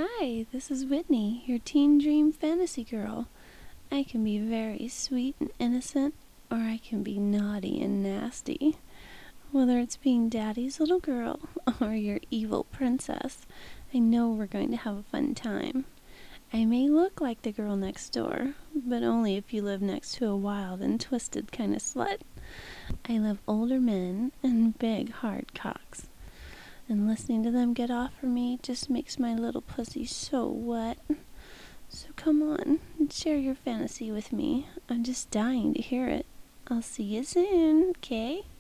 Hi, this is Whitney, your teen dream fantasy girl. I can be very sweet and innocent, or I can be naughty and nasty. Whether it's being daddy's little girl or your evil princess, I know we're going to have a fun time. I may look like the girl next door, but only if you live next to a wild and twisted kind of slut. I love older men and big hard cocks, and listening to them get off for me just makes my little pussy so wet. So come on, and share your fantasy with me. I'm just dying to hear it. I'll see you soon, okay?